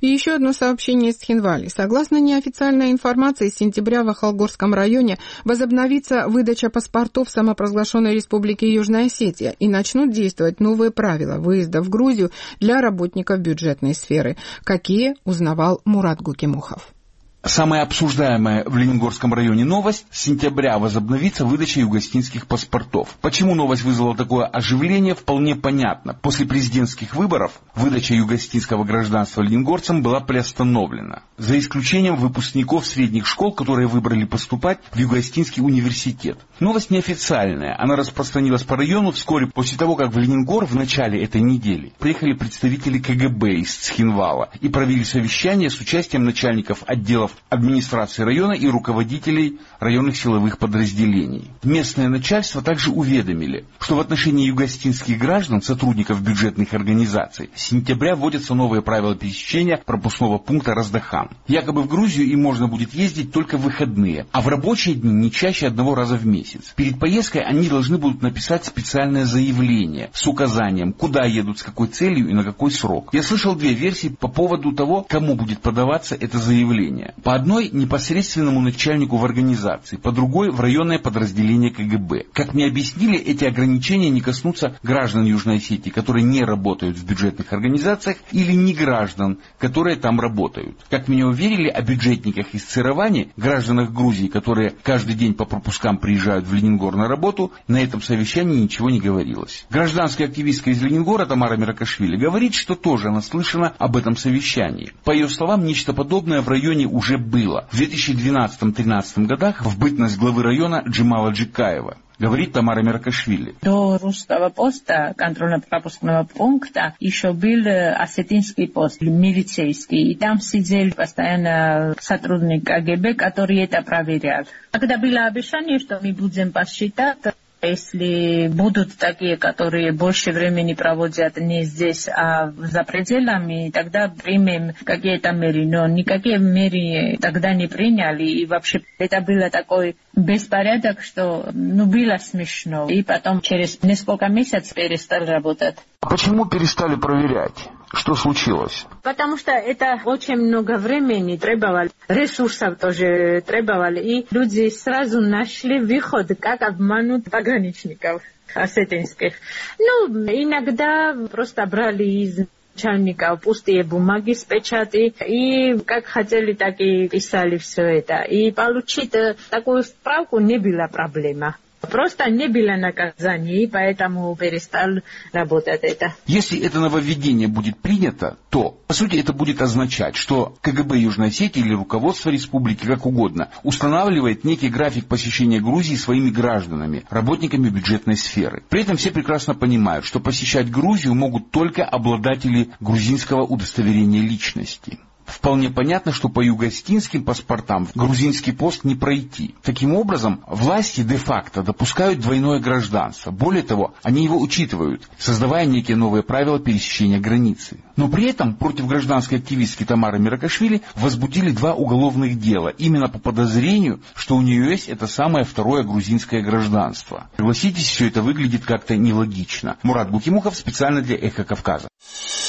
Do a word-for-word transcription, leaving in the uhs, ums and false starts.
И еще одно сообщение из Цхинвали. Согласно неофициальной информации, с сентября в Ахалгорском районе возобновится выдача паспортов в самопровозглашенной республике Южная Осетия и начнут действовать новые правила выезда в Грузию для работников бюджетной сферы. Какие, узнавал Мурат Гукимухов. Самая обсуждаемая в Лениногорском районе новость – с сентября возобновится выдача югостинских паспортов. Почему новость вызвала такое оживление, вполне понятно. После президентских выборов выдача югостинского гражданства лениногорцам была приостановлена. За исключением выпускников средних школ, которые выбрали поступать в Юго-Остинский университет. Новость неофициальная. Она распространилась по району вскоре после того, как в Лениногор в начале этой недели приехали представители ка гэ бэ из Цхинвала и провели совещание с участием начальников отделов администрации района и руководителей районных силовых подразделений. Местное начальство также уведомили, что в отношении югостинских граждан, сотрудников бюджетных организаций, с сентября вводятся новые правила пересечения пропускного пункта Раздахан. Якобы в Грузию им можно будет ездить только в выходные, а в рабочие дни не чаще одного раза в месяц. Перед поездкой они должны будут написать специальное заявление с указанием, куда едут, с какой целью и на какой срок. Я слышал две версии по поводу того, кому будет подаваться это заявление. По одной – непосредственному начальнику в организации, по другой – в районное подразделение ка гэ бэ. Как мне объяснили, эти ограничения не коснутся граждан Южной Осетии, которые не работают в бюджетных организациях, или не граждан, которые там работают. Как меня уверили, о бюджетниках из Цировани, гражданах Грузии, которые каждый день по пропускам приезжают в Лениногор на работу, на этом совещании ничего не говорилось. Гражданская активистка из Лениногора Тамара Миракашвили говорит, что тоже наслышана об этом совещании. По ее словам, нечто подобное в районе уже было в две тысячи двенадцатом-тринадцатом годах в бытность главы района Джемала Джикаева. Говорит Тамара Миракашвили. До русского поста, контрольно-пропускного пункта, еще был осетинский пост, милицейский. И там сидел постоянно сотрудник ка гэ бэ, который это проверял. Когда было обещание, что мы будем посчитать, если будут такие, которые больше времени проводят не здесь, а за пределами, тогда примем какие-то меры. Но никакие меры тогда не приняли. И вообще это было такой беспорядок, что ну, было смешно. И потом через несколько месяцев перестали работать. Почему перестали проверять? Что случилось? Потому что это очень много времени требовало, ресурсов тоже требовало, и люди сразу нашли выход, как обмануть пограничников осетинских. Ну, иногда просто брали из начальников пустые бумаги с печати, и как хотели, так и писали все это. И получить такую справку не была проблема. Просто не было наказаний, поэтому перестал работать это. Если это нововведение будет принято, то, по сути, это будет означать, что ка гэ бэ Южной Осетии или руководство республики, как угодно, устанавливает некий график посещения Грузии своими гражданами, работниками бюджетной сферы. При этом все прекрасно понимают, что посещать Грузию могут только обладатели грузинского удостоверения личности. Вполне понятно, что по югостинским паспортам в грузинский пост не пройти. Таким образом, власти де-факто допускают двойное гражданство. Более того, они его учитывают, создавая некие новые правила пересечения границы. Но при этом против гражданской активистки Тамары Миракашвили возбудили два уголовных дела, именно по подозрению, что у нее есть это самое второе грузинское гражданство. Согласитесь, все это выглядит как-то нелогично. Мурат Гукимухов специально для Эхо Кавказа.